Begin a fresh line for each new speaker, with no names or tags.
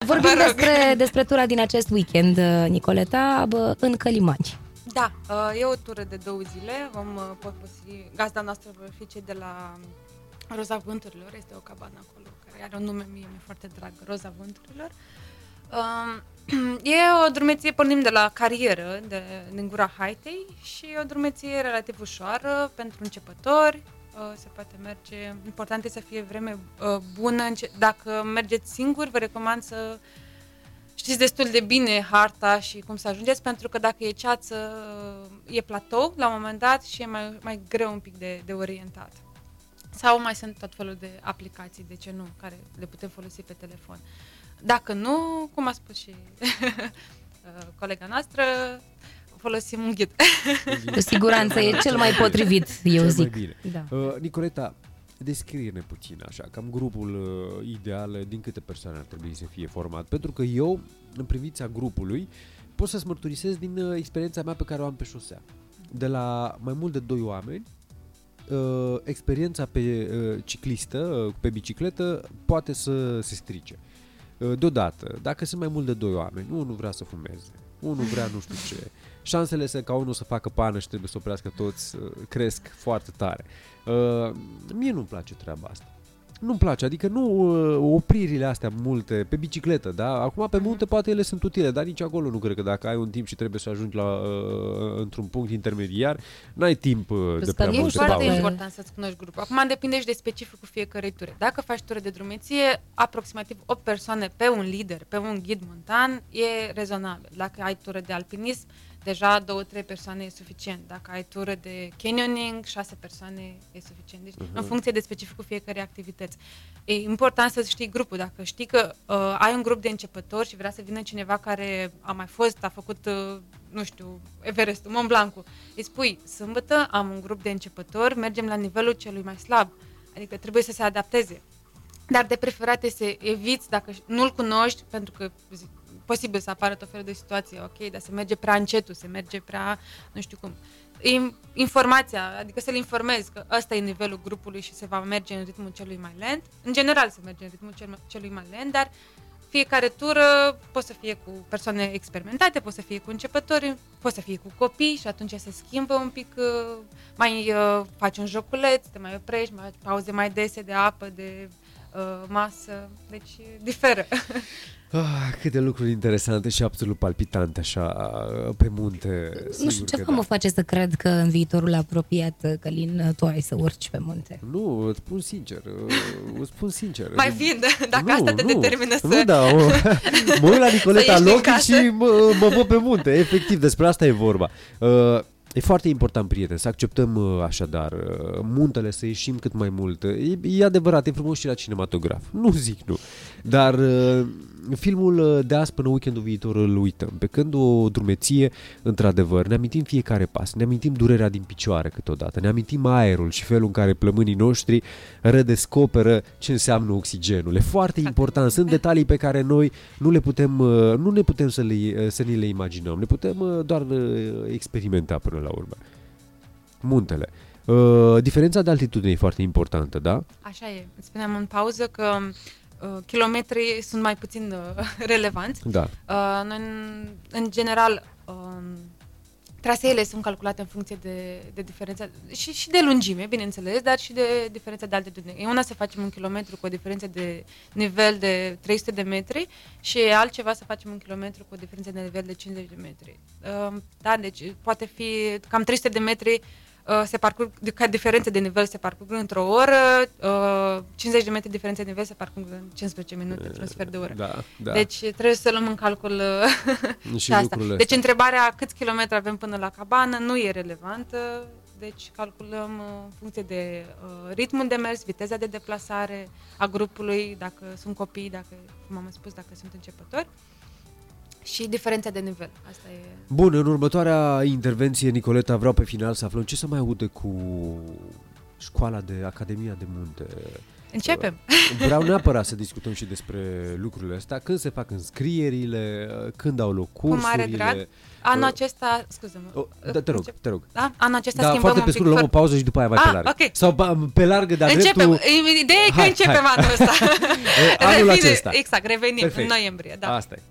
Vorbim despre tura din acest weekend, Nicoleta, în Călimani.
Da, e o tură de 2 zile. Vom gazda noastră vor fi cei de la Roza Vânturilor. Este o cabană acolo care are un nume mie foarte drag, Roza Vânturilor. E o drumeție, pornim de la carieră, din Gura Haitei, și e o drumeție relativ ușoară pentru începători. Se poate merge, important e să fie vreme bună. Dacă mergeți singuri, vă recomand să știți destul de bine harta și cum să ajungeți, pentru că dacă e ceață, e platou la un moment dat și e mai greu un pic de orientat. Sau mai sunt tot felul de aplicații, de ce nu, care le putem folosi pe telefon. Dacă nu, cum a spus și colega noastră, folosim un ghid.
Cu siguranță e cel mai potrivit, eu zic.
Da. Nicoleta, descrie-ne puțin așa, cam grupul ideal, din câte persoane ar trebui să fie format. Pentru că eu, în privința grupului, pot să-ți mărturisesc din experiența mea pe care o am pe șosea. De la mai mult de 2 oameni, experiența pe ciclistă, pe bicicletă, poate să se strice. Deodată, dacă sunt mai mult de 2 oameni, unul vrea să fumeze, unul vrea nu știu ce, șansele ca unul să facă pană și trebuie să oprească toți cresc foarte tare. Mie nu-mi place treaba asta. Nu-mi place, adică nu opririle astea multe pe bicicletă, da? Acum pe munte poate ele sunt utile, dar nici acolo nu cred că dacă ai un timp și trebuie să ajungi într-un punct intermediar, n-ai timp de prea multe pauze.
E foarte important să-ți cunoști grupul. Acum depinde și de specificul fiecărei ture. Dacă faci ture de drumeție, aproximativ 8 persoane pe un lider, pe un ghid montan, e rezonabil. Dacă ai tură de alpinism, deja 2-3 persoane e suficient. Dacă ai tură de canyoning, 6 persoane e suficient. Deci, în funcție de specificul fiecărei activități. E important să știi grupul. Dacă știi că ai un grup de începători și vrea să vină cineva care a mai fost, a făcut, nu știu, Everestul, Mont Blancul, îi spui, sâmbătă am un grup de începători, mergem la nivelul celui mai slab. Adică trebuie să se adapteze. Dar de preferat este să eviți, dacă nu-l cunoști, pentru că posibil să apară tot felul de situații, ok, dar se merge prea încetul, se merge prea, nu știu cum. Informația, adică să-l informezi că ăsta e nivelul grupului și se va merge în ritmul celui mai lent. În general se merge în ritmul celui mai lent, dar fiecare tură poate să fie cu persoane experimentate, poate să fie cu începători, poate să fie cu copii și atunci se schimbă un pic, mai faci un joculeț, te mai oprești, mai faci pauze mai dese de apă, de masă, deci diferă.
Câte lucruri interesante și absolut palpitante așa pe munte.
Nu știu, ceva mă face să cred că în viitorul apropiat, Călin, tu ai să urci pe munte.
Nu, îți spun sincer.
Mai fiind, dacă asta te determină să...
Nu, da, mă uit la Nicoleta în loc și mă văd pe munte. Efectiv, despre asta e vorba. E foarte important, prieteni, să acceptăm așadar muntele, să ieșim cât mai mult. E adevărat, e frumos și la cinematograf. Nu zic nu. Dar filmul de azi până weekendul viitor îl uităm. Pe când o drumeție, într-adevăr, ne amintim fiecare pas, ne amintim durerea din picioare câteodată, ne amintim aerul și felul în care plămânii noștri redescoperă ce înseamnă oxigenul. E foarte important. Sunt detalii pe care noi nu ne putem să ni le imaginăm. Ne putem doar experimenta până la urmă. Muntele. Diferența de altitudine e foarte importantă, da?
Așa e. Îți spuneam în pauză că kilometrii sunt mai puțin relevanți.
Da.
Noi, în general, traseele sunt calculate în funcție de diferența și de lungime, bineînțeles, dar și de diferența de altitudine. E una să facem 1 kilometru cu o diferență de nivel de 300 de metri și e altceva să facem 1 kilometru cu o diferență de nivel de 50 de metri. Da, deci poate fi cam 300 de metri se parcurg, ca diferențe de nivel se parcurg într-o oră, 50 de metri diferențe de nivel se parcurg în 15 minute, într-un sfert de oră.
Da.
Deci trebuie să luăm în calcul și asta. Deci întrebarea câți kilometri avem până la cabană nu e relevantă, deci calculăm în funcție de ritmul de mers, viteza de deplasare a grupului, dacă sunt copii, dacă, cum am spus, dacă sunt începători. Și diferența de nivel. Asta e.
Bun, în următoarea intervenție, Nicoleta, vreau pe final să aflăm ce se mai aude cu școala de Academia de Munte.
Începem.
Vreau neapărat să discutăm și despre lucrurile astea, când se fac înscrierile, când au loc cursurile.
Cu mare drag. Anul acesta, scuze-mă.
Te rog.
Da? Anul acesta
Da,
schimbăm
foarte pe scurt, luăm o pauză și după aia mai pe larg.
Okay.
Sau pe larg, dar
începem. Ideea e că începem anul ăsta.
Anul acesta.
Exact, revenim
Perfect.
în noiembrie. Da.
Asta e.